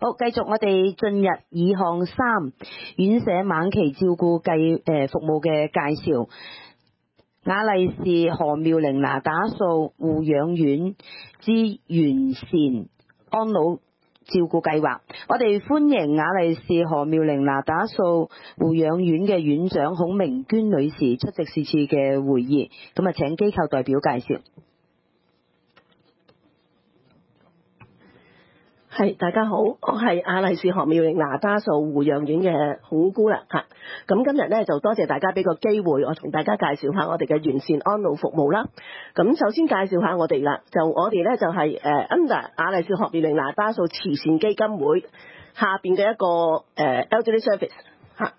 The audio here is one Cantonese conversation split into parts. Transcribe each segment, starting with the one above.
好，繼續我哋進入2項3院舍晚期照顧服務嘅介紹。雅麗氏何妙齡那打素護養院之完善安老照顧計劃，我哋歡迎雅麗氏何妙齡那打素護養院嘅院長孔明娟女士出席是次嘅會議，咁啊請機構代表介紹。 係，大家好，我係雅麗氏何妙齡那打素護養院嘅孔姑啦嚇。咁今日咧就多謝大家俾個機會，我同大家介紹下我哋嘅完善安老服務啦。咁首先介紹下我哋啦，我哋咧就係under 雅麗氏何妙齡那打素慈善基金會下邊嘅一個elderly service 嚇。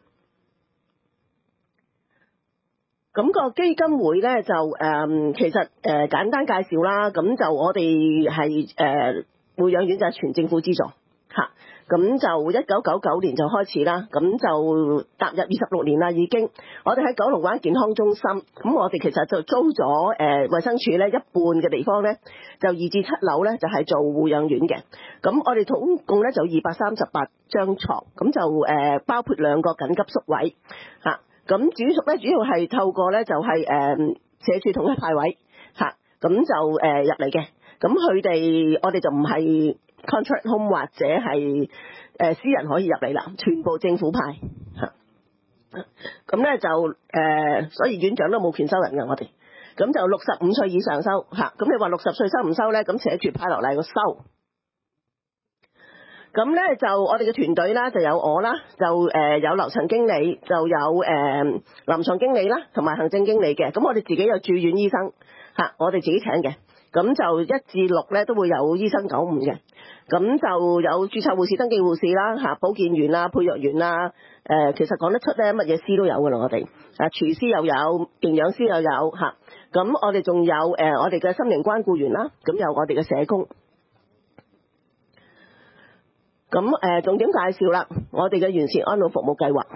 咁個基金會咧就其實簡單介紹啦，咁就我哋係護養院就係全政府資助嚇，咁就1999年就開始啦，咁就踏入26年啦已經。我哋喺九龍灣健康中心，咁我哋其實就租咗衛生署咧一半嘅地方咧，就2至7樓咧就係做護養院嘅。咁我哋總共咧就238張床，咁就包括2個緊急宿位嚇。咁主要係透過咧就係社署統一派位嚇，咁就入嚟嘅。咁我哋就唔係 contract home 或者係私人可以入嚟啦，全部政府派嚇。咁咧就所以院長都冇權收人嘅我哋。咁就65歲以上收嚇。咁你話60歲收唔收咧？咁社署派落嚟個收。咁咧就我哋嘅團隊啦，就有我啦，就有樓層經理，就有臨床經理啦，同埋行政經理嘅。咁我哋自己有住院醫生嚇，我哋自己請嘅。咁就1至6咧都會有醫生95嘅，咁就有註冊護士、登記護士啦嚇，保健員啦、配藥員啦，其實講得出咧乜嘢師都有㗎啦，我哋廚師又有，營養師又有嚇，咁我哋仲有我哋嘅心靈關顧員啦，咁有我哋嘅社工。咁重點介紹啦，我哋嘅完善安老服務計劃。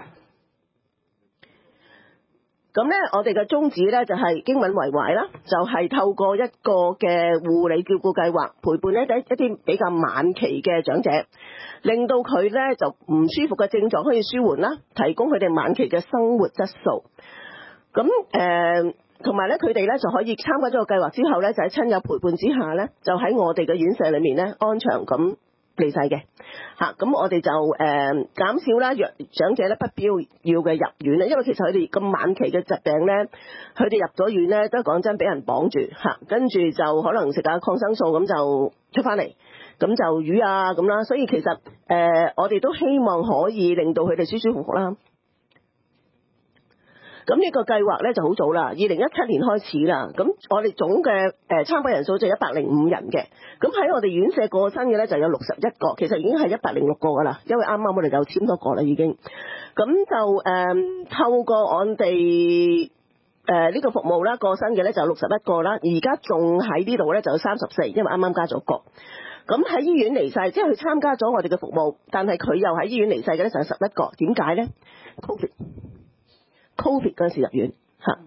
咁咧，我哋嘅宗旨咧就係經文為懷啦，就係透過一個嘅護理照顧計劃，陪伴咧一啲比較晚期嘅長者，令到佢咧就唔舒服嘅症狀可以舒緩啦，提供佢哋晚期嘅生活質素。咁同埋咧，佢哋咧就可以參加咗個計劃之後咧，就喺親友陪伴之下咧，就喺我哋嘅院舍裏面咧安詳咁離世嘅嚇。咁我哋就減少啦長者咧不必要嘅入院咧，因為其實佢哋咁晚期嘅疾病咧，佢哋入咗院咧都講真俾人綁住嚇，跟住就可能食下抗生素咁就出翻嚟，咁就瘀啊咁啦。所以其實我哋都希望可以令到佢哋舒舒服服啦。咁呢個計劃咧就好早啦，2017年開始啦。咁我哋總嘅參加人數就105人嘅。咁喺我哋院舍過身嘅咧就有61個，其實已經係106個噶啦，因為啱啱我哋就簽多個啦已經。咁就透過我哋呢個服務啦，過身嘅咧就61個啦，而家仲喺呢度咧就有34，因為啱啱加咗個。咁喺醫院離世，即係佢參加咗我哋嘅服務，但係佢又喺醫院離世嘅咧就有11個。點解咧？Covid 嗰陣時入院嚇。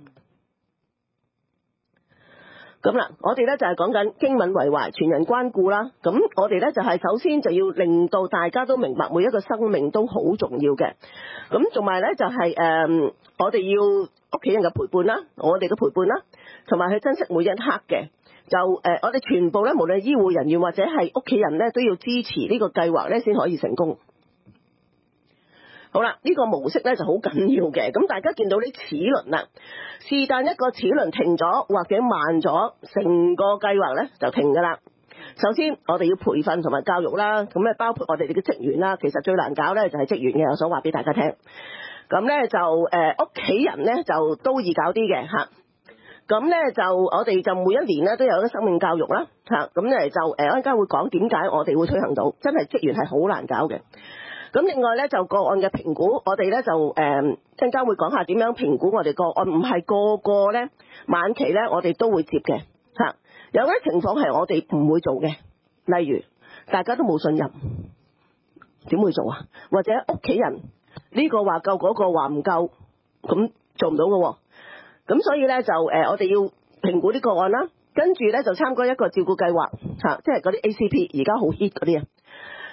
咁啦，我哋咧就係講緊經文為懷，全人關顧啦。咁我哋咧就係首先就要令到大家都明白每一個生命都好重要嘅。咁同埋咧就係我哋要屋企人嘅陪伴啦，我哋嘅陪伴啦，同埋去珍惜每一刻嘅。就我哋全部咧，無論醫護人員或者係屋企人咧，都要支持呢個計劃咧，先可以成功。好啦，呢個模式咧就好緊要嘅。咁大家見到啲齒輪啦，是但一個齒輪停咗或者慢咗，成個計劃咧就停㗎啦。首先我哋要培訓同埋教育啦，咁咧包括我哋嘅職員啦。其實最難搞咧就係職員嘅，我想話俾大家聽。咁咧就屋企人咧就都易搞啲嘅嚇。咁咧就我哋就每一年咧都有一個生命教育啦嚇。咁咧就我陣間會講點解我哋會推行到，真係職員係好難搞嘅。咁另外咧就個案嘅評估，我哋咧就陣間會講下點樣評估我哋個案，唔係個個咧晚期咧我哋都會接嘅嚇。有啲情況係我哋唔會做嘅，例如大家都冇信任，點會做啊？或者屋企人呢個話夠，嗰個話唔夠，咁做唔到嘅喎。咁所以咧就我哋要評估啲個案啦，跟住咧就參加一個照顧計劃嚇，即係嗰啲 ACP 而家好 hit 嗰啲啊。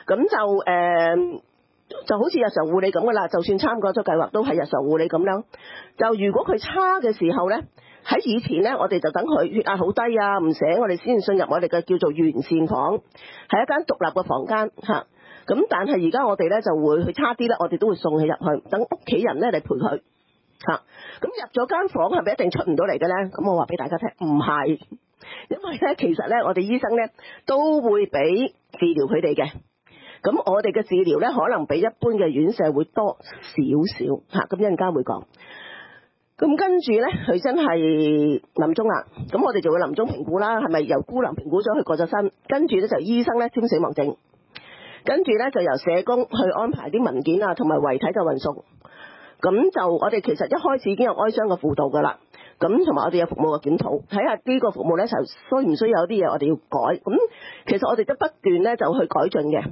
咁就好似日常護理咁噶啦，就算參加咗計劃都係日常護理咁樣。就如果佢差嘅時候咧，喺以前咧，我哋就等佢血壓好低啊，唔醒，我哋先進入我哋嘅叫做完善房，係一間獨立嘅房間嚇。咁但係而家我哋咧就會去差啲咧，我哋都會送佢入去，等屋企人咧嚟陪佢嚇。咁入咗間房係咪一定出唔到嚟嘅咧？咁我話俾大家聽，唔係，因為咧其實咧我哋醫生咧都會俾治療佢哋嘅。咁我哋嘅治療咧，可能比一般嘅院舍會多少少嚇，咁一陣間會講。咁跟住咧，佢真係臨終啦，咁我哋就會臨終評估啦，係咪由姑娘評估咗佢過咗身？跟住咧就醫生咧簽死亡證，跟住咧就由社工去安排啲文件啊，同埋遺體嘅運送。咁就我哋其實一開始已經有哀傷嘅輔導噶啦，咁同埋我哋有服務嘅檢討，睇下呢個服務咧就需唔需要有啲嘢我哋要改。咁其實我哋都不斷咧就去改進嘅。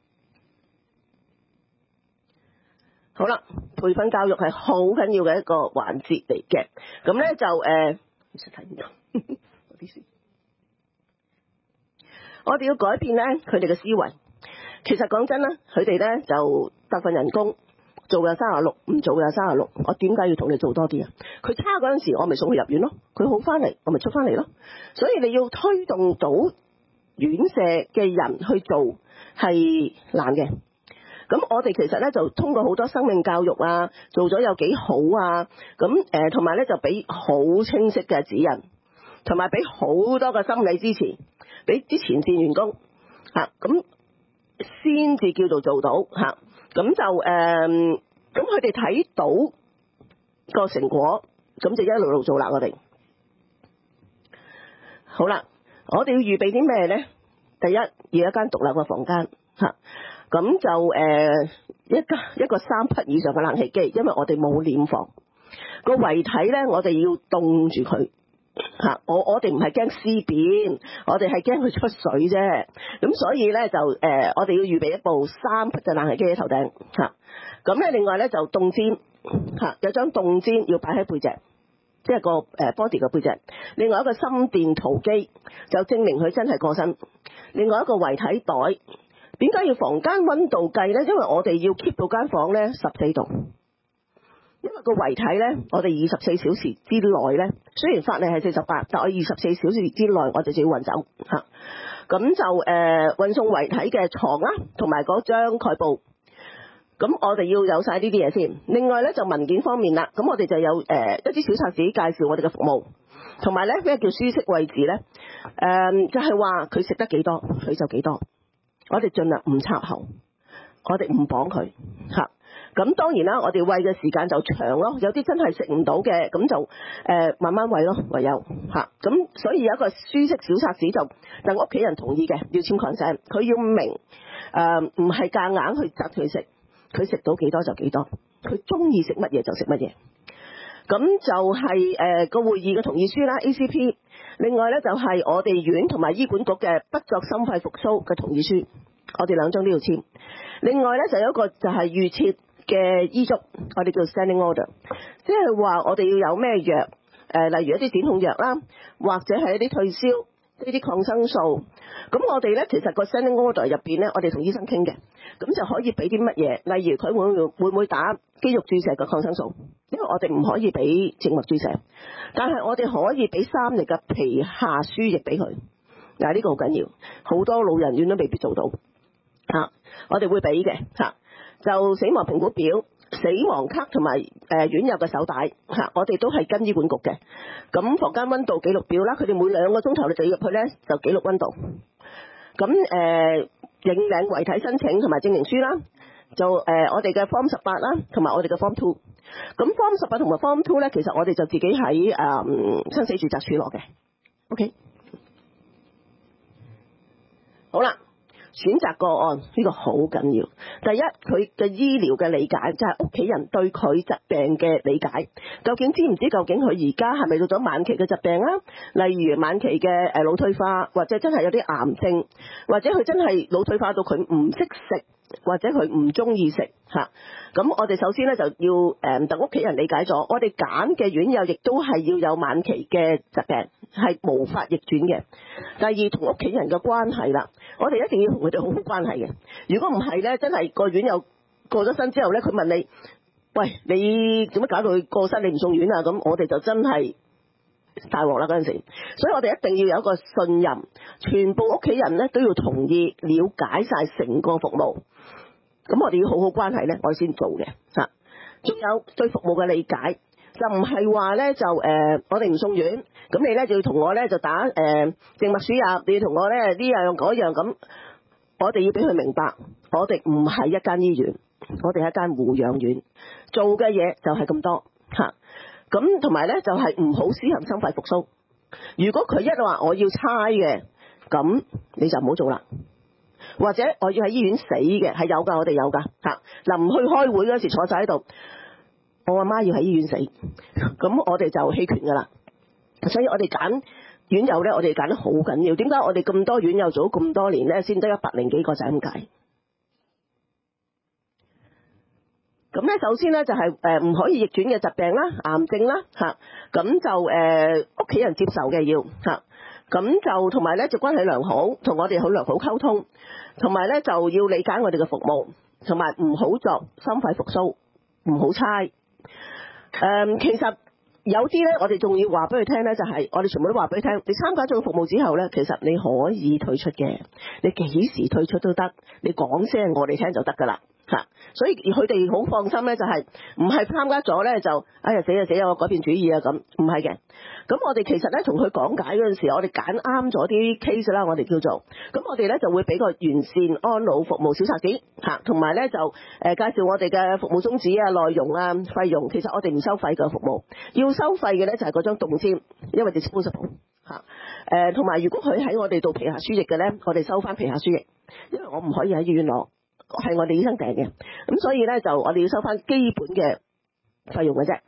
好啦，培訓教育係好緊要嘅一個環節嚟嘅。咁咧就睇唔到啲書，我哋要改變咧佢哋嘅思維。其實講真啦，佢哋咧就得份人工，做嘅36，唔做嘅36。我點解要同你做多啲啊？佢差嗰陣時，我咪送佢入院咯。佢好翻嚟，我咪出翻嚟咯。所以你要推動到院舍嘅人去做係難嘅。咁我哋其實咧就通過好多生命教育啊，做咗有幾好啊，咁同埋咧就俾好清晰嘅指引，同埋俾好多嘅心理支持，俾啲前線員工嚇，咁先至叫做到嚇，咁就咁佢哋睇到個成果，咁就一路路做啦。我哋好啦，我哋要預備啲咩咧？第一要一間獨立嘅房間嚇。咁就一個3匹以上嘅冷氣機，因為我哋冇殮房，個遺體咧，我哋要凍住佢嚇。我哋唔係驚屍變，我哋係驚佢出水啫。咁所以咧就我哋要預備一部3匹嘅冷氣機喺頭頂嚇。咁咧另外咧就凍氈嚇，有張凍氈要擺喺背脊，即係個body 嘅背脊。另外一個心電圖機，就證明佢真係過身。另外一個遺體袋。點解要房間溫度計咧？因為我哋要 keep 到間房咧14度，因為個遺體咧，我哋24小時之內咧，雖然法例係48，但我24小時之內我哋就要運走嚇。咁就運送遺體嘅床啦，同埋嗰張蓋布。咁我哋要有晒呢啲嘢先。另外咧就文件方面啦，咁我哋就有一啲小冊子介紹我哋嘅服務，同埋咧咩叫舒適位置咧？就係話佢食得幾多，佢就幾多。我哋盡量唔插喉，我哋唔綁佢嚇。咁當然啦，我哋餵嘅時間就長咯。有啲真係食唔到嘅，咁就慢慢餵咯，唯有嚇。咁所以有一個舒適小冊子就等屋企人同意嘅，要簽 consent。佢要明唔係夾硬去窒佢食，佢食到幾多就幾多，佢中意食乜嘢就食乜嘢。咁就係個會議嘅同意書啦 ，ACP。另外咧就係我哋院同埋醫管局嘅不作心肺復甦嘅同意書，我哋2張都要簽。另外咧就有一個就係預設嘅醫囑，我哋叫 standing order， 即係話我哋要有咩藥，例如一啲止痛藥啦，或者係一啲退燒、呢啲抗生素。咁我哋咧其實個 standing order 入邊咧，我哋同醫生傾嘅，咁就可以俾啲乜嘢？例如佢會唔會打肌肉注射嘅抗生素？因為我哋唔可以俾靜脈注射，但係我哋可以俾3日嘅皮下輸液俾佢。嗱，呢個好緊要，好多老人院都未必做到嚇。我哋會俾嘅嚇，就死亡評估表、死亡卡同埋院友嘅手帶嚇，我哋都係跟醫管局嘅。咁房間溫度記錄表啦，佢哋每2個鐘頭你就要入去咧，就記錄溫度。咁認領遺體申請同埋證明書啦，就我哋嘅 Form 18啦，同埋我哋嘅 Form 2。咁 Form 18同埋 Form 2咧，其實我哋就自己喺生死住宅處攞嘅。OK， 好啦，選擇個案呢個好緊要。第一，佢嘅醫療嘅理解，就係屋企人對佢疾病嘅理解。究竟知唔知究竟佢而家係咪到咗晚期嘅疾病啊？例如晚期嘅腦退化，或者真係有啲癌症，或者佢真係腦退化到佢唔識食。 或者佢唔中意食嚇。咁我哋首先咧就要等屋企人理解咗，我哋揀嘅院友亦都係要有晚期嘅疾病，係無法逆轉嘅。第二，同屋企人嘅關係啦，我哋一定要同佢哋好好關係嘅。如果唔係咧，真係個院友過咗身之後咧，佢問你：喂，你做乜搞到佢過身？你唔送院啊？咁我哋就真係大鑊啦嗰陣時。所以我哋一定要有一個信任，全部屋企人咧都要同意了解晒成個服務。咁我哋要好好關係咧，我哋先做嘅嚇。仲有對服務嘅理解，就唔係話咧就我哋唔送院，咁你咧就要同我咧就打靜脈輸入，你要同我咧呢樣嗰樣咁。我哋要俾佢明白，我哋唔係一間醫院，我哋係一間護養院，做嘅嘢就係咁多嚇。咁同埋咧就係唔好施行心肺復甦。如果佢一話我要差嘅，咁你就唔好做啦。或者我要喺醫院死嘅，係有㗎，我哋有㗎嚇。嗱，唔去開會嗰時坐晒喺度，我阿媽要喺醫院死，咁我哋就棄權㗎啦。所以我哋揀院友咧，我哋揀得好緊要。點解我哋咁多院友做咗咁多年咧，先得100幾個就係咁解？咁咧，首先咧就係唔可以逆轉嘅疾病啦，癌症啦嚇，咁就屋企人接受嘅要嚇，咁就同埋咧就關係良好，同我哋好良好溝通，同埋咧就要理解我哋嘅服務，同埋唔好作心肺復甦，唔好猜。其實有啲咧，我哋仲要話俾佢聽咧，就係我哋全部都話俾佢聽，你參加咗個服務之後咧，其實你可以退出嘅，你幾時退出都得，你講聲我哋聽就得㗎啦。嚇，所以佢哋好放心咧，就係唔係參加咗咧就哎呀死啊死啊，我改變主意啊咁，唔係嘅。咁我哋其實咧同佢講解嗰陣時，我哋揀啱咗啲 case 啦，我哋叫做，咁我哋咧就會俾個完善安老服務小冊子嚇，同埋咧就介紹我哋嘅服務宗旨啊、內容啊、費用。其實我哋唔收費嘅服務，要收費嘅咧就係嗰張動籤，因為 disposable 嚇。同埋如果佢喺我哋度皮下輸液嘅咧，我哋收翻皮下輸液，因為我唔可以喺醫院攞。係我哋醫生訂嘅，咁所以咧就我哋要收翻基本嘅費用嘅啫。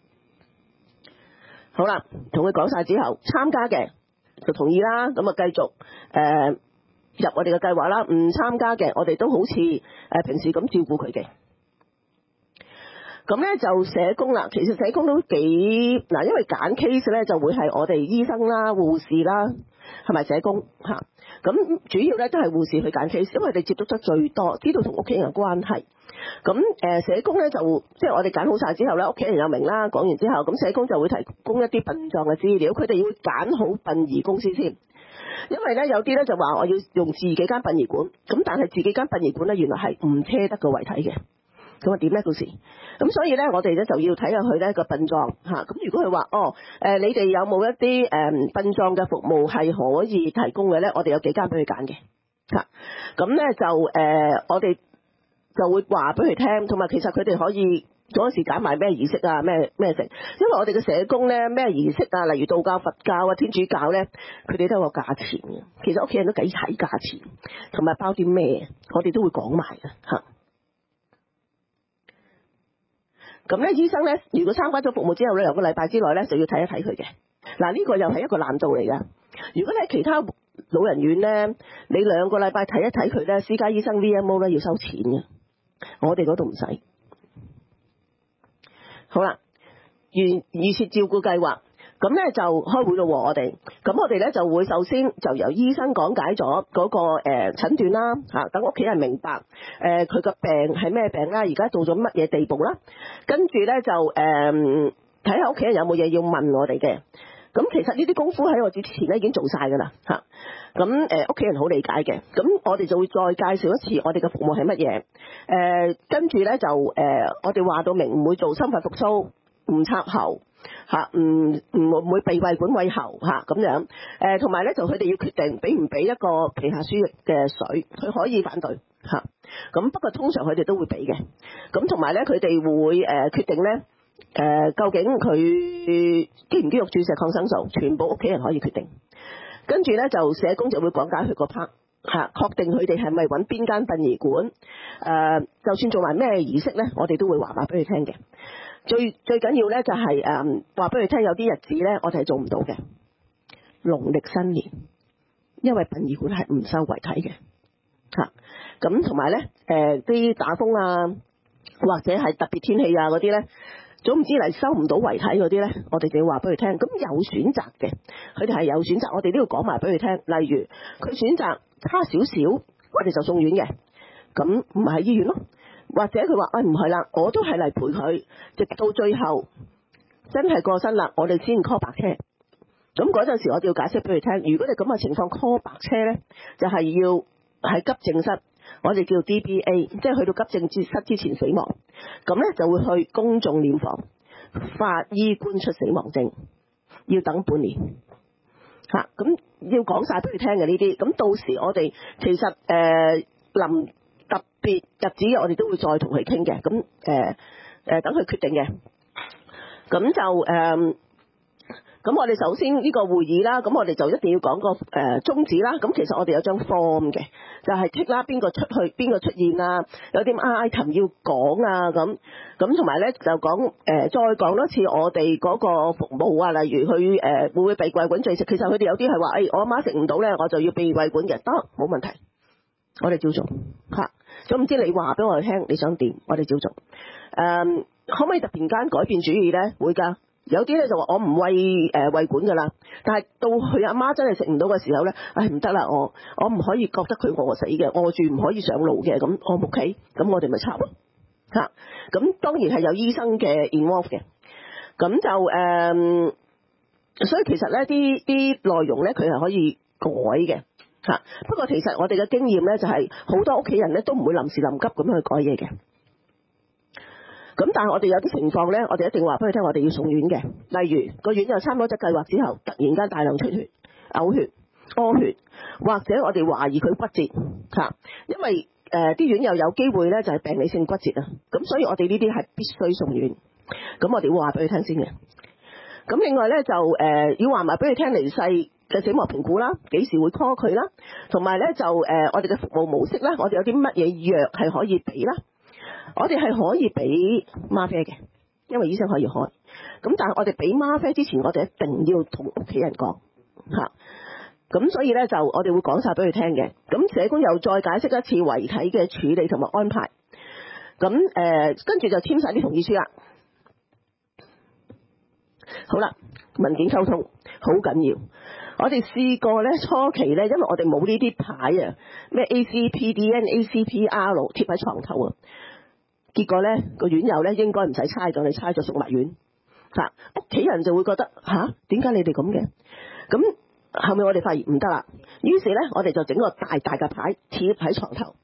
好啦，同佢講晒之後，參加嘅就同意啦，咁啊繼續入我哋嘅計劃啦。唔參加嘅，我哋都好似平時咁照顧佢嘅。咁咧就社工啦，其實社工都幾嗱，因為揀 case 咧就會係我哋醫生啦、護士啦，係咪社工嚇？咁主要咧都係護士去揀 case，因為佢哋接觸得最多，知道同屋企人嘅關係。咁社工咧就即係我哋揀好晒之後咧，屋企人又明啦。講完之後，咁社工就會提供一啲殯葬嘅資料，佢哋要揀好殯儀公司先。因為咧有啲咧就話我要用自己間殯儀館，咁但係自己間殯儀館咧原來係唔車得個遺體嘅。咁啊點咧到時？咁所以咧，我哋咧就要睇下佢咧個殯葬嚇。咁如果佢話你哋有冇一啲殯葬嘅服務係可以提供嘅咧？我哋有幾間俾佢揀嘅嚇。咁咧就我哋就會話俾佢聽，同埋其實佢哋可以嗰時揀埋咩儀式啊，咩食。因為我哋嘅社工咧，咩儀式啊，例如道教、佛教啊、天主教咧，佢哋都有個價錢嘅。其實屋企人都幾睇價錢，同埋包啲咩，我哋都會講埋嘅嚇。咁咧，醫生咧，如果參加咗服務之後咧，兩個禮拜之內咧，就要睇一睇佢嘅。嗱，呢個又係一個難度嚟噶。如果你喺其他老人院咧，你2個禮拜睇一睇佢咧，私家醫生 VMO 咧要收錢嘅，我哋嗰度唔使。好啦，預設照顧計劃。咁咧就開會咯，我哋。咁我哋咧就會首先就由醫生講解咗嗰個診斷啦，嚇，等屋企人明白佢個病係咩病啦，而家到咗乜嘢地步啦。跟住咧就睇下屋企人有冇嘢要問我哋嘅。咁其實呢啲功夫喺我之前咧已經做晒㗎啦，嚇。咁屋企人好理解嘅。咁我哋就會再介紹一次我哋嘅服務係乜嘢。跟住咧就我哋話到明唔會做心肺復甦，唔插喉。嚇，唔會鼻胃管餵喉嚇咁樣，同埋咧就佢哋要決定俾唔俾一個皮下輸液嘅水，佢可以反對嚇，咁不過通常佢哋都會俾嘅，咁同埋咧佢哋會決定咧究竟佢肌唔肌肉注射抗生素，全部屋企人可以決定，跟住咧就社工就會講解佢個 part 嚇，確定佢哋係咪揾邊間殯儀館，就算做埋咩儀式咧，我哋都會話俾佢聽嘅。最緊要咧就係話俾佢聽，有啲日子咧我哋係做唔到嘅。農曆新年，因為殯儀館係唔收遺體嘅嚇。咁同埋咧啲打風啊，或者係特別天氣啊嗰啲咧，總唔知嚟收唔到遺體嗰啲咧，我哋就要話俾佢聽。咁有選擇嘅，佢哋係有選擇，我哋都要講埋俾佢聽。例如佢選擇差少少，我哋就送院嘅，咁唔係喺醫院咯。或者佢話唔係啦，我都係嚟陪佢，直到最後真係過身啦，我哋先 call 白車。咁嗰陣時我哋要解釋俾佢聽，如果你咁嘅情況 call 白車咧，就係要喺急症室，我哋叫 DBA， 即係去到急症室之前死亡，咁咧就會去公眾殮房，法醫官出死亡證，要等半年嚇。咁要講晒俾佢聽嘅呢啲，咁到時我哋其實臨特別日子我哋都會再同佢傾嘅，咁等佢決定嘅，咁就咁我哋首先呢個會議啦，咁我哋就一定要講個宗旨啦。咁其實我哋有張 form 嘅，就係 tick 啦，邊個出去，邊個出現啊，有啲 item 要講啊，咁同埋咧就講再講多次我哋嗰個服務啊，例如佢會唔會被餵管進食？其實佢哋有啲係話，我阿媽食唔到咧，我就要被餵管嘅，得冇問題，我哋照做嚇。咁唔知你話俾我哋聽，你想點？我哋照做。可唔可以突然間改變主意咧？會㗎。有啲咧就話我唔餵管㗎啦，但係到佢阿媽真係食唔到嘅時候咧，唔得啦，我唔可以覺得佢餓死嘅，餓住唔可以上路嘅，咁我屋企，咁我哋咪插咯嚇。咁當然係有醫生嘅 involve 嘅，咁就所以其實咧啲內容咧佢係可以改嘅嚇。不過其實我哋嘅經驗咧就係好多屋企人咧都唔會臨時臨急咁去改嘢嘅。咁但係我哋有啲情況咧，我哋一定話俾佢聽，我哋要送院嘅。例如個院有差唔多隻計劃之後，突然間大量出血、嘔血、屙血，或者我哋懷疑佢骨折嚇，因為啲院又有機會咧就係病理性骨折啊。咁所以我哋呢啲係必須送院。咁我哋會話俾佢聽先嘅。咁另外咧就要話埋俾佢聽離世嘅死亡評估啦，幾時會 call 佢啦，同埋咧就我哋嘅服務模式啦，我哋有啲乜嘢藥係可以俾啦。我哋係可以俾嗎啡嘅，因為醫生可以開。咁但係我哋俾嗎啡之前，我哋一定要同屋企人講嚇。咁所以咧就我哋會講晒俾佢聽嘅。咁社工又再解釋一次遺體嘅處理同埋安排。咁跟住就簽晒啲同意書啦。好啦，文件溝通好緊要。我哋試過咧初期咧，因為我哋冇呢啲牌啊，咩 ACPDN、ACPR 貼喺床頭啊。結果咧個院友咧應該唔使猜咗，你猜咗送埋院嚇，屋企人就會覺得點解你哋咁嘅？咁後面我哋發現唔得啦，於是咧我哋就整個大大嘅牌貼喺床頭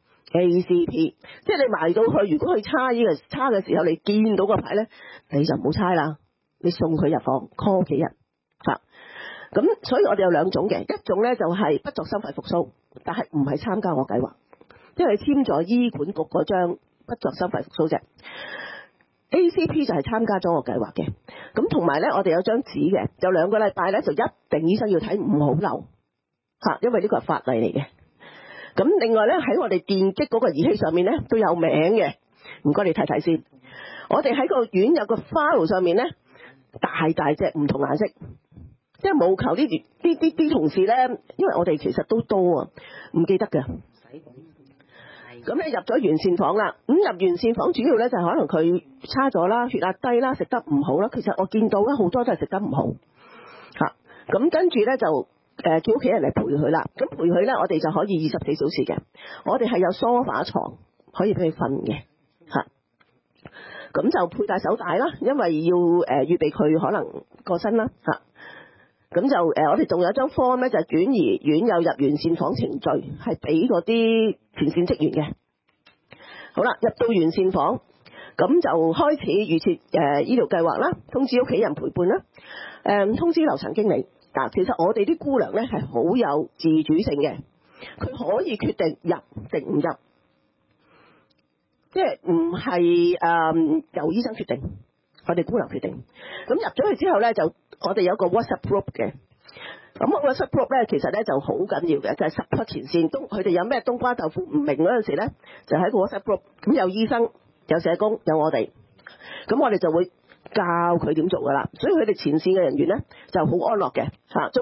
ACP， 即係你埋到去，如果佢猜嘅時候，你見到個牌咧，你就唔好猜啦，你送佢入房 call 屋企人嚇。咁所以我哋有兩種嘅，一種咧就係不作心肺復甦，但係唔係參加我計劃，因為簽咗醫管局嗰張不作心肺復甦啫。ACP 就係參加咗我計劃嘅。咁同埋咧，我哋有張紙嘅，有2個禮拜咧就一定醫生要睇，唔好漏嚇，因為呢個係法例嚟嘅。咁另外咧喺我哋電擊嗰個儀器上面咧都有名嘅，唔該你睇睇先。我哋喺個院有個 file 上面咧大隻唔同顏色。即係務求啲同事咧，因為我哋其實都多啊，唔記得㗎。咁咧入咗完善房啦，咁入完善房主要咧就係可能佢差咗啦，血壓低啦，食得唔好啦。其實我見到咧好多都係食得唔好嚇。咁跟住咧就叫屋企人嚟陪佢啦。咁陪佢咧，我哋就可以24小時嘅。我哋係有梳化床可以俾佢瞓嘅嚇。咁就佩戴手帶啦，因為要預備佢可能過身啦嚇。咁就我哋仲有張 form 咧，就係轉移院友入完善房程序，係俾嗰啲前線職員嘅。好啦，入到完善房，咁就開始預設醫療計劃啦，通知屋企人陪伴啦，通知樓層經理。嗱，其實我哋啲姑娘咧係好有自主性嘅，佢可以決定入定唔入，即係唔係由醫生決定，我哋姑娘決定。咁入咗去之後咧就。我哋有個 WhatsApp group 嘅，咁 WhatsApp group 咧其實咧就好緊要嘅，就係 support 前線，佢哋有咩冬瓜豆腐唔明嗰陣時咧，就喺個 WhatsApp group，咁有醫生、有社工、有我哋，咁我哋就會教佢點做噶啦。所以佢哋前線嘅人員咧就好安樂嘅嚇，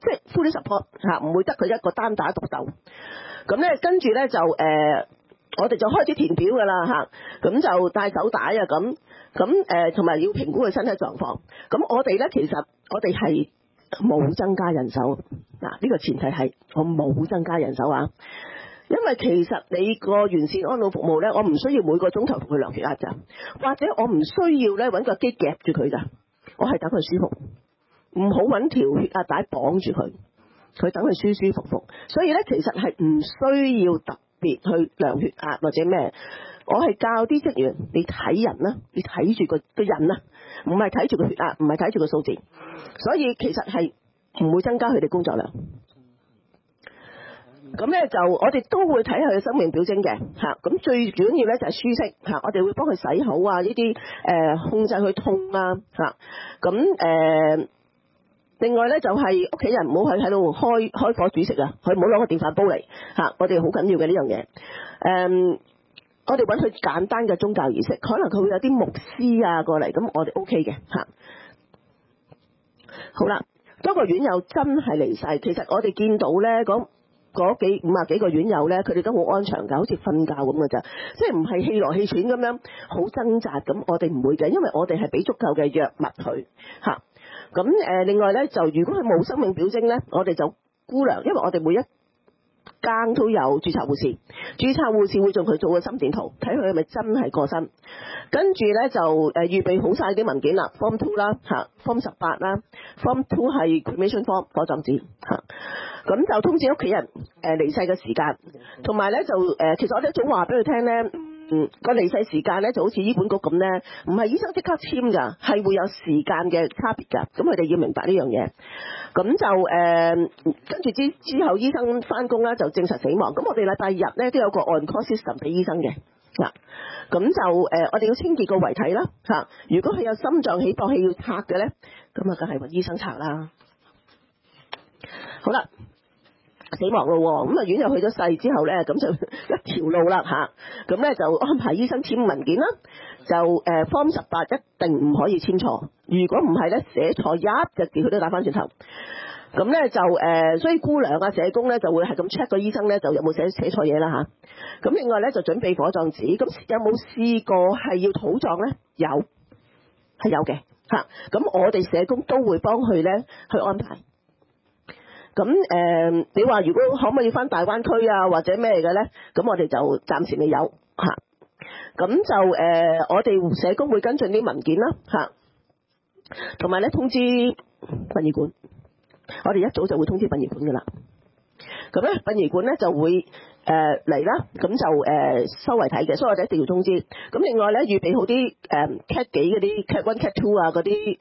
即係 full support 嚇，唔會得佢一個單打獨鬥。咁咧跟住咧就我哋就開始填表㗎啦嚇，咁就帶手帶啊咁同埋要評估佢身體狀況。咁我哋咧其實我哋係冇增加人手嗱，呢個前提係我冇增加人手啊。因為其實你個完善安老服務咧，我唔需要每個鐘頭同佢量血壓咋，或者我唔需要咧揾個機夾住佢咋，我係等佢舒服，唔好揾條血壓帶綁住佢，佢等佢舒舒服服。所以咧，其實係唔需要特別去量血壓或者咩，我係教啲職員你睇人啦，你睇住個人啊，唔係睇住個血壓，唔係睇住個數字，所以其實係唔會增加佢哋工作量。咁咧就我哋都會睇下佢生命表徵嘅嚇，咁最主要咧就係舒適嚇，我哋會幫佢洗口啊，呢啲控制佢痛啊嚇，咁另外咧就係屋企人唔好喺度開火煮食啊，佢唔好攞個電飯煲嚟嚇，我哋好緊要嘅呢樣嘢。我哋揾佢簡單嘅宗教儀式，可能佢會有啲牧師啊過嚟，咁我哋 OK 嘅嚇。好啦，當個院友真係離世，其實我哋見到咧嗰50幾個院友咧，佢哋都好安詳㗎，好似瞓覺咁㗎咋，即係唔係氣來氣喘咁樣好掙扎咁，我哋唔會嘅，因為我哋係俾足夠嘅藥物佢嚇。咁另外咧就如果佢冇生命表徵咧，我哋就估量，因為我哋每一間都有註冊護士，註冊護士會做佢做個心電圖，睇佢係咪真係過身。跟住咧就預備好晒啲文件啦 ，Form 2啦嚇 ，Form 18啦 ，Form 2係 cremation form 火葬紙嚇。咁就通知屋企人離世嘅時間，同埋咧就其實我哋一早話俾佢聽咧，個離世時間咧就好似醫管局咁咧，唔係醫生即刻簽㗎，係會有時間嘅差別㗎。咁佢哋要明白呢樣嘢。咁就跟住之後醫生翻工啦，就證實死亡。咁我哋禮拜日咧都有個 on call system 俾醫生嘅嗱。咁就我哋要清潔個遺體啦嚇。如果佢有心臟起搏器要拆嘅咧，咁啊梗係揾醫生拆啦。好啦。死亡咯喎，咁啊院友去咗世之後咧，咁就一條路啦嚇，咁咧就安排醫生簽文件啦，就Form 18一定唔可以簽錯，如果唔係咧寫錯一隻字佢都打翻轉頭，咁咧就所以姑娘啊社工咧就會係咁 check 個醫生咧就有冇寫錯嘢啦嚇，咁另外咧就準備火葬紙，咁有冇試過係要土葬咧？有，係有嘅嚇，咁我哋社工都會幫佢咧去安排。咁你話如果可唔可以翻大灣區啊或者咩嘅咧？咁我哋就暫時未有嚇。咁就我哋社工會跟進啲文件啦嚇，同埋咧通知殯儀館，我哋一早就會通知殯儀館噶啦。咁咧殯儀館咧就會嚟啦，咁就收遺體嘅，所以我哋一定要通知。咁另外咧預備好啲Cat 幾嗰啲 Cat 1 Cat 2啊嗰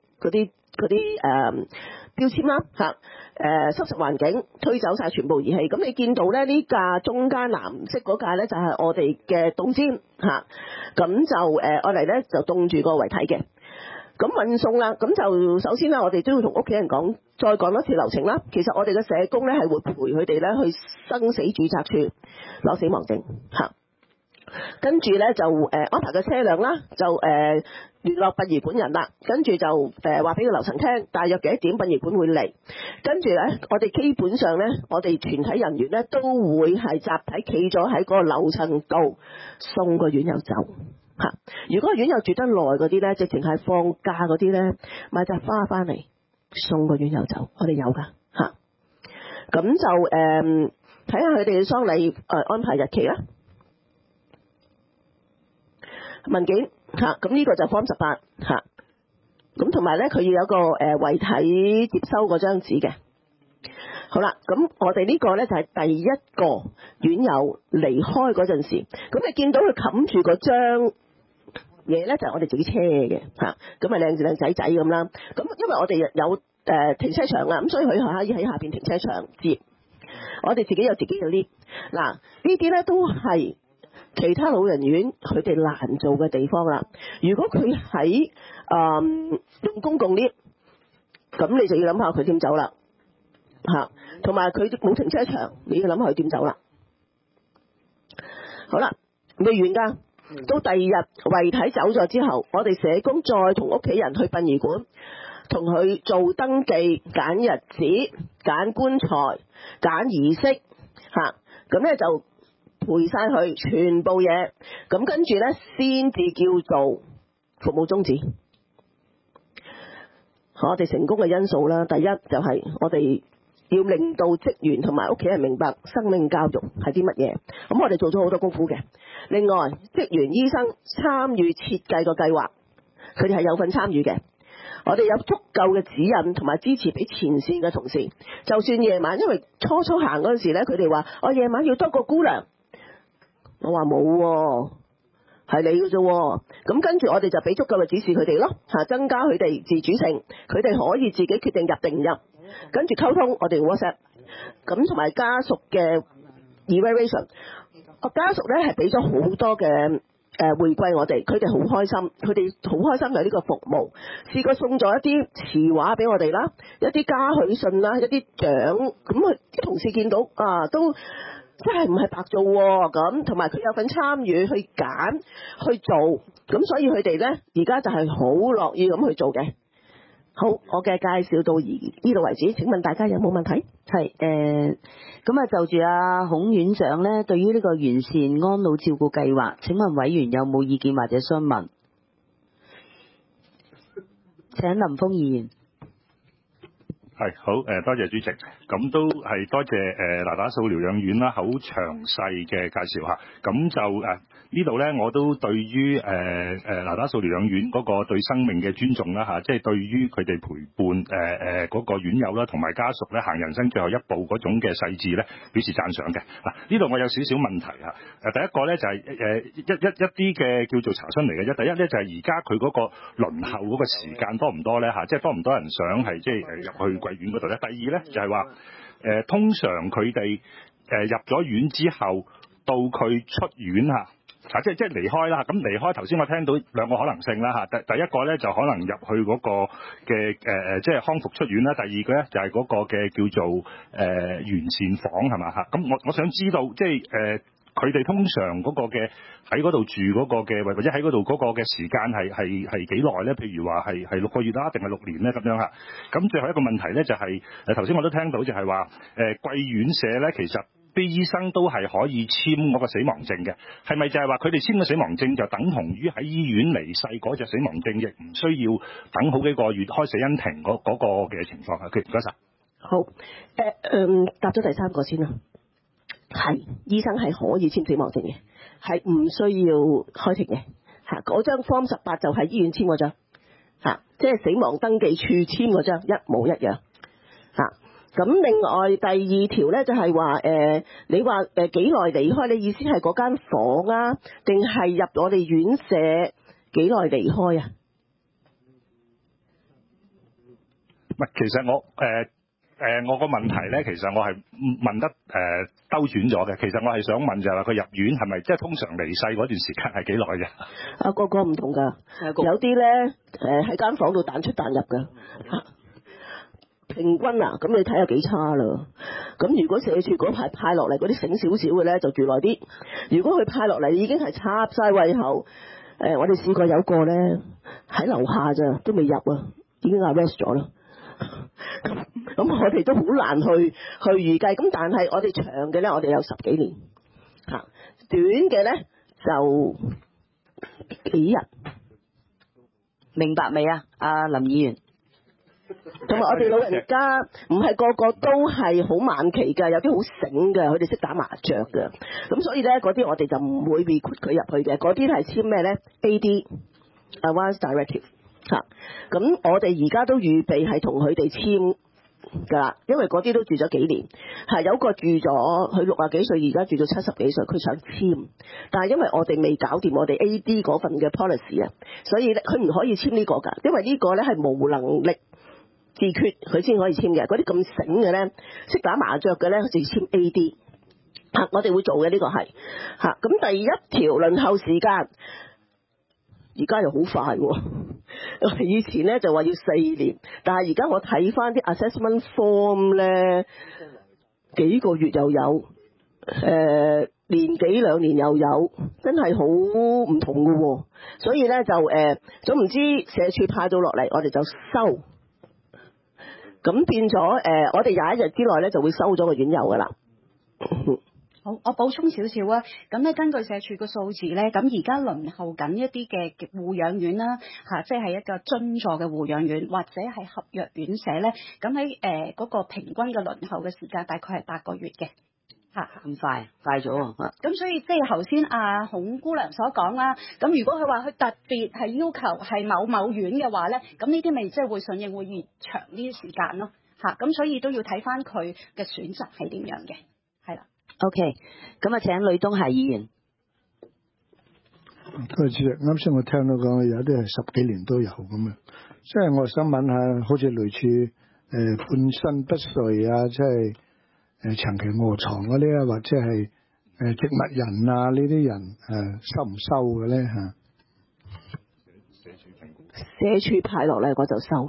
啲標籤啦嚇，收拾環境，推走晒全部儀器。咁你見到咧呢架中間藍色嗰架咧就係我哋嘅凍氈嚇，咁就我嚟咧就凍住個遺體嘅。咁運送啦，咁就首先啦，我哋都要同屋企人講，再講多次流程啦。其實我哋嘅社工咧係會陪佢哋咧去生死註冊處攞死亡證嚇。跟住咧就安排個車輛啦，就聯絡殯儀館人啦，跟住就話俾個樓層聽，大約幾多點殯儀館會嚟。跟住咧，我哋基本上咧，我哋全體人員咧都會係集體企咗喺個樓層度送個院友走嚇。如果院友住得耐嗰啲咧，直情係放假嗰啲咧，買紮花翻嚟送個院友走，我哋有㗎嚇。咁就睇下佢哋嘅喪禮安排日期啦。文件嚇，咁呢個就 Form 18嚇，咁同埋咧佢要有個遺體接收嗰張紙嘅。好啦，咁我哋呢個咧就係第一個院友離開嗰陣時，咁你見到佢冚住嗰張嘢咧，就係我哋自己車嘅嚇，咁咪靚仔仔咁啦。咁因為我哋有停車場啊，咁所以佢可以喺下邊停車場接。我哋自己有自己嘅 lift。嗱，呢啲咧都係其他老人院佢哋難做嘅地方啦。如果佢喺用公共 lift，咁你就要諗下佢點走啦嚇，同埋佢冇停車場，你要諗下佢點走啦。好啦，未完㗎，到第二日遺體走咗之後，我哋社工再同屋企人去殯儀館，同佢做登記、揀日子、 揀棺材、揀儀式嚇，咁咧就陪晒佢全部嘢，咁跟住咧先至叫做服務終止。我哋成功嘅因素啦，第一就係我哋要令到職員同埋屋企人明白生命教育係啲乜嘢，咁我哋做咗好多功夫嘅。另外，職員醫生參與設計個計劃，佢哋係有份參與嘅。我哋有足夠嘅指引同埋支持俾前線嘅同事，就算夜晚，因為初行嗰陣時咧，佢哋話我夜晚要多個姑娘，我話冇喎，係你嘅啫喎。咁跟住我哋就俾足夠嘅指示佢哋咯，增加佢哋自主性，佢哋可以自己決定入定唔入，跟住溝通我哋 WhatsApp， 咁同埋家屬嘅 evaluation， 家屬咧係俾咗好多嘅回饋我哋，佢哋好開心，佢哋好開心有呢個服務，試過送咗一啲詞話俾我哋啦，一啲嘉許信啦，一啲獎，咁啲同事見到啊都真係唔係白做喎，咁同埋佢有份參與去揀去做，咁所以佢哋咧而家就係好樂意咁去做嘅。好，我嘅介紹到呢度為止，請問大家有冇問題？ 係咁啊，就住阿孔院長咧，對於呢個完善安老照顧計劃，請問委員有冇意見或者詢問？請林峰議員。 係好，多謝主席，咁都係多謝那打素療養院啦，好詳細嘅介紹嚇。咁就呢度咧，我都對於那打素療養院嗰個對生命嘅尊重啦嚇，即係對於佢哋陪伴嗰個院友啦同埋家屬咧行人生最後一步嗰種嘅細緻咧，表示讚賞嘅。嗱，呢度我有少少問題嚇。第一個咧就係一啲嘅叫做查詢嚟嘅啫。第一咧就係而家佢嗰個輪候嗰個時間多唔多咧嚇？即係多唔多人想係即係入去貴院嗰度咧？第二咧就係話通常佢哋入咗院之後到佢出院嚇。即係離開啦，咁離開頭先我聽到兩個可能性啦嚇，第一個咧就可能入去嗰個嘅即係康復出院啦，第二個咧就係嗰個嘅叫做完善房係嘛嚇，咁我想知道即係佢哋通常嗰個嘅喺嗰度住嗰個嘅或者喺嗰度嗰個嘅時間係幾耐咧？譬如話係6個月啦，定係6年咧咁樣嚇。咁最後一個問題咧就係頭先我都聽到就係話貴院舍咧其實啲醫生都係可以簽嗰個死亡證嘅，係咪就係話佢哋簽個死亡證就等同於喺醫院離世嗰隻死亡證，亦唔需要等好幾個月開死因庭嗰個嘅情況啊？唔該晒。 好，答咗第三個先啦。係，醫生係可以簽死亡證嘅，係唔需要開庭嘅。嗰張 Form 18就係醫院簽嗰張，即係死亡登記處簽嗰張一模一樣。咁另外第二條咧就係話你話幾耐離開？你意思係嗰間房啊，定係入我哋院舍幾耐離開啊？ 唔係，其實我個問題咧，其實我係問得兜轉咗嘅。其實我係想問就係話佢入院係咪即係通常離世嗰段時間係幾耐嘅？ 個個唔同㗎，有啲咧喺間房度彈出彈入㗎。平均咁你睇下幾差啦。咁如果社署嗰排派落嚟嗰啲醒少少嘅咧，就住耐啲。如果佢派落嚟已經係插晒胃喉，我哋試過有個咧喺樓下咋，都未入啊，已經 arrest 咗啦。咁我哋都好難去預計。咁但係我哋長嘅咧，我哋有10幾年，短嘅咧就幾日。 明白未啊？阿林議員。 同埋我哋老人家唔係個個都係好晚期㗎，有啲好醒㗎，佢哋識打麻雀㗎。咁所以咧嗰啲我哋就唔會 recruit 佢入去嘅。嗰啲係簽咩咧 ？AD Advance Directive 咁我哋而家都預備係同佢哋簽㗎啦，因為嗰啲都住咗幾年。有個住咗佢60幾歲，而家住到70幾歲，佢想簽，但係因為我哋未搞掂我哋 AD 嗰份嘅 policy 啊，所以咧佢唔可以簽呢個㗎，因為呢個咧係無能力自決佢先可以簽嘅。嗰啲咁醒嘅咧，識打麻雀嘅咧，就要簽 AD。我哋會做嘅呢個係咁第一條輪候時間，而家又好快喎。以前咧就話要4年，但係而家我睇翻啲 assessment form 咧，幾個月又有，年幾2年又有，真係好唔同㗎喎。所以咧就總唔知社署派到落嚟，我哋就收。 咁變咗我哋21日之內咧就會收咗個院友㗎啦。 好，我補充少少啊。咁咧，根據社署嘅數字咧，咁而家輪候緊一啲嘅護養院啦，即係一個津助嘅護養院或者係合約院舍咧，咁喺嗰個平均嘅輪候嘅時間大概係8個月嘅。 咁快咗喎。 咁所以即係頭先阿孔姑娘所講啦，咁如果佢話佢特別係要求係某某院嘅話咧，咁呢啲咪即係會順應會越長呢啲時間咯。咁所以都要睇翻佢嘅選擇係點樣嘅，係啦。 OK， 咁啊請呂東霞議員。 多謝主席，啱先我聽到講有啲係10幾年都有咁樣，即係我想問下，好似類似半身不遂啊，即係長期臥床嗰啲啊，或者係植物人啊呢啲人收唔收嘅咧嚇？ 社署派落嚟我就收，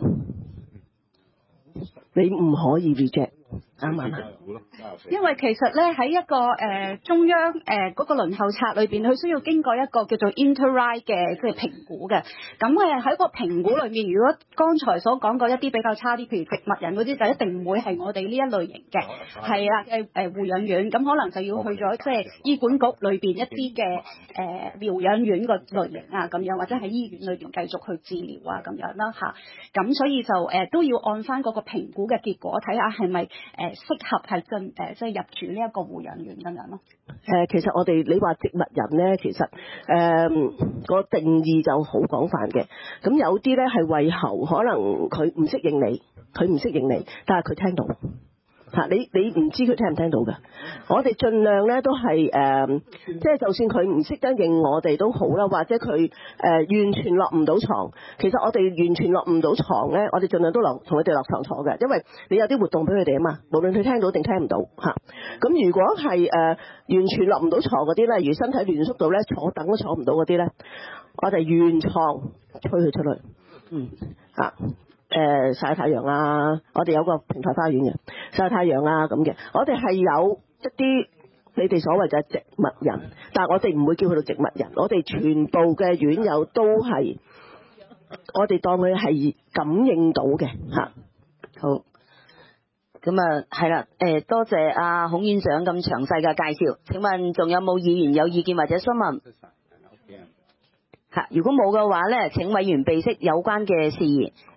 你唔可以 reject。啱唔啱？ 因為其實咧喺一個中央嗰個輪候冊裏邊，佢需要經過一個叫做 interride 嘅即係評估嘅。咁喺個評估裏面，如果剛才所講過一啲比較差啲，譬如植物人嗰啲，就一定唔會係我哋呢一類型嘅，係啦護養院。咁可能就要去咗即係醫管局裏邊一啲嘅療養院個類型啊咁樣，或者喺醫院裏邊繼續去治療啊咁樣啦嚇。咁所以就都要按翻嗰個評估嘅結果，睇下係咪適合係即係入住呢一個護養院咁樣咯。 其實我哋你話植物人咧，其實個定義就好廣泛嘅。咁有啲咧係胃喉，可能佢唔適應你，但係佢聽到。你唔知佢聽唔聽到嘅，我哋盡量咧都係即係就算佢唔識得應我哋都好啦，或者佢完全落唔到床，其實我哋完全落唔到床咧，我哋盡量都同佢哋落床坐嘅，因為你有啲活動俾佢哋啊嘛，無論佢聽到定聽唔到嚇。咁如果係完全落唔到床嗰啲咧，如身體攣縮到咧坐等都坐唔到嗰啲咧，我哋原床推佢出去，曬太陽啊！我哋有個平台花園嘅曬太陽啊咁嘅，我哋係有一啲你哋所謂嘅植物人，但係我哋唔會叫佢做植物人，我哋全部嘅院友都係我哋當佢係感應到嘅嚇。 好，咁啊係啦，多謝阿孔院長咁詳細嘅介紹。請問仲有冇議員有意見或者詢問？如果冇嘅話咧，請委員備悉有關嘅事宜。